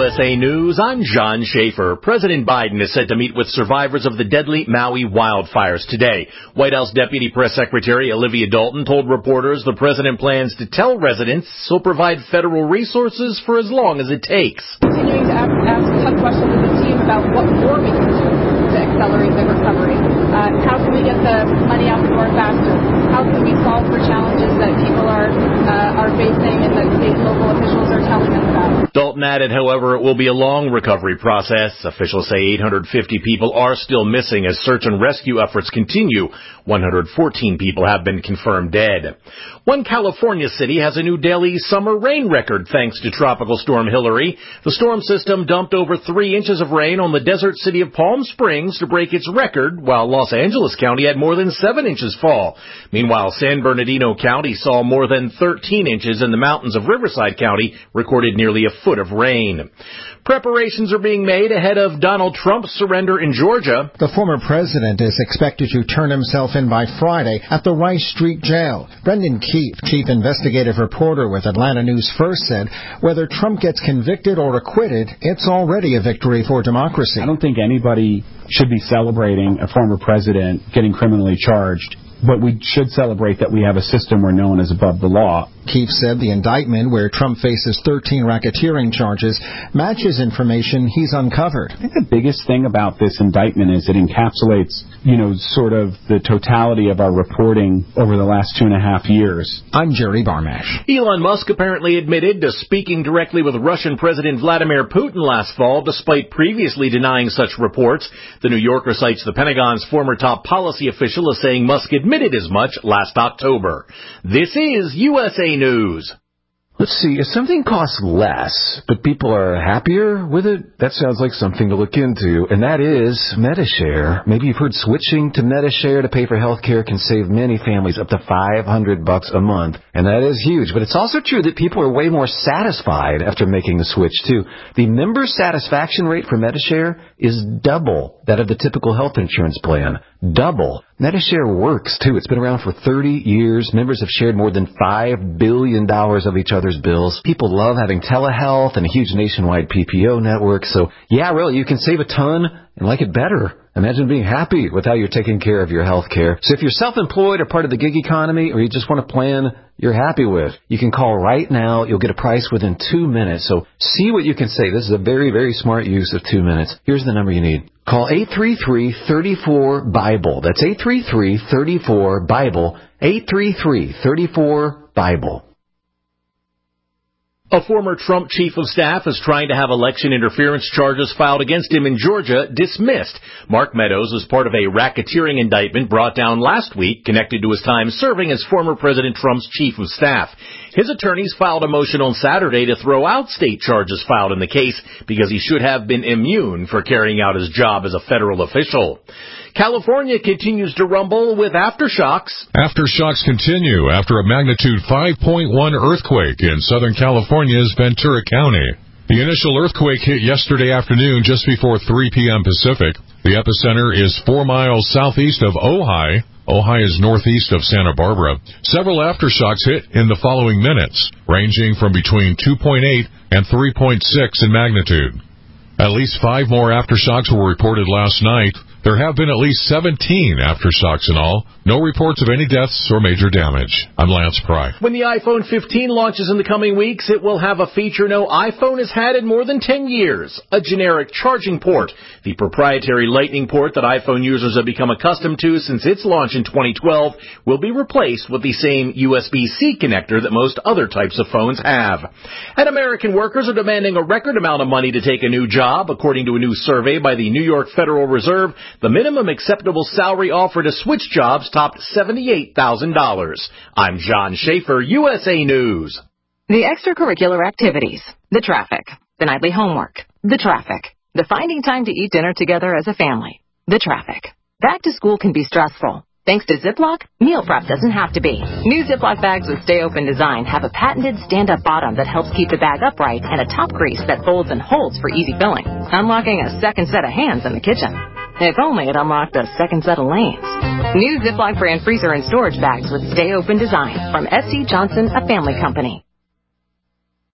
USA News, I'm John Schaefer. President Biden is set to meet with survivors of the deadly Maui wildfires today. White House Deputy Press Secretary Olivia Dalton told reporters the president plans to tell residents he'll provide federal resources for as long as it takes. Continuing to ask tough questions to the team about what more we can do to accelerate the recovery. How can we get the money out the door faster? How can we solve for challenges that people are facing and that state and local officials are telling us about? Dalton added, however, it will be a long recovery process. Officials say 850 people are still missing as search and rescue efforts continue. 114 people have been confirmed dead. One California city has a new daily summer rain record thanks to Tropical Storm Hilary. The storm system dumped over 3 inches of rain on the desert city of Palm Springs to break its record, while Los Angeles County had more than 7 inches fall. Meanwhile, San Bernardino County saw more than 13 inches, and the mountains of Riverside County recorded nearly a foot of rain. Preparations are being made ahead of Donald Trump's surrender in Georgia. The former president is expected to turn himself in by Friday at the Rice Street Jail. Brendan Keefe, chief investigative reporter with Atlanta News First, said whether Trump gets convicted or acquitted, it's already a victory for democracy. I don't think anybody should be celebrating a former president getting criminally charged, but we should celebrate that we have a system where no one is above the law. Keefe said the indictment, where Trump faces 13 racketeering charges, matches information he's uncovered. I think the biggest thing about this indictment is it encapsulates, sort of the totality of our reporting over the last 2.5 years. I'm Jerry Barmash. Elon Musk apparently admitted to speaking directly with Russian President Vladimir Putin last fall, despite previously denying such reports. The New Yorker cites the Pentagon's former top policy official as saying Musk admitted as much last October. This is USA News. Let's see, if something costs less, but people are happier with it, that sounds like something to look into, and that is Medi-Share. Maybe you've heard switching to Medi-Share to pay for health care can save many families up to $500 a month, and that is huge. But it's also true that people are way more satisfied after making the switch, too. The member satisfaction rate for Medi-Share is double that of the typical health insurance plan. Double. Medi-Share works, too. It's been around for 30 years. Members have shared more than $5 billion of each other's bills. People love having telehealth and a huge nationwide PPO network. So, yeah, really, you can save a ton and like it better. Imagine being happy with how you're taking care of your health care. So if you're self-employed or part of the gig economy, or you just want a plan you're happy with, you can call right now. You'll get a price within 2 minutes. So see what you can save. This is a very, very smart use of 2 minutes. Here's the number you need. Call 833-34-BIBLE. That's 833-34-BIBLE. 833-34-BIBLE. A former Trump chief of staff is trying to have election interference charges filed against him in Georgia dismissed. Mark Meadows was part of a racketeering indictment brought down last week connected to his time serving as former President Trump's chief of staff. His attorneys filed a motion on Saturday to throw out state charges filed in the case because he should have been immune for carrying out his job as a federal official. California continues to rumble with aftershocks. Aftershocks continue after a magnitude 5.1 earthquake in Southern California's Ventura County. The initial earthquake hit yesterday afternoon just before 3 p.m. Pacific. The epicenter is 4 miles southeast of Ojai. Ojai is northeast of Santa Barbara. Several aftershocks hit in the following minutes, ranging from between 2.8 and 3.6 in magnitude. At least 5 more aftershocks were reported last night. There have been at least 17 aftershocks in all. No reports of any deaths or major damage. I'm Lance Pry. When the iPhone 15 launches in the coming weeks, it will have a feature no iPhone has had in more than 10 years, a generic charging port. The proprietary Lightning port that iPhone users have become accustomed to since its launch in 2012 will be replaced with the same USB-C connector that most other types of phones have. And American workers are demanding a record amount of money to take a new job. According to a new survey by the New York Federal Reserve, the minimum acceptable salary offered to switch jobs topped $78,000. I'm John Schaefer, USA News. The extracurricular activities, the traffic, the nightly homework, the traffic, the finding time to eat dinner together as a family, the traffic. Back to school can be stressful. Thanks to Ziploc, meal prep doesn't have to be. New Ziploc bags with Stay Open design have a patented stand-up bottom that helps keep the bag upright and a top grease that folds and holds for easy filling, unlocking a second set of hands in the kitchen. If only it unlocked a second set of lanes. New Ziploc brand freezer and storage bags with Stay Open design from S.C. Johnson, a family company.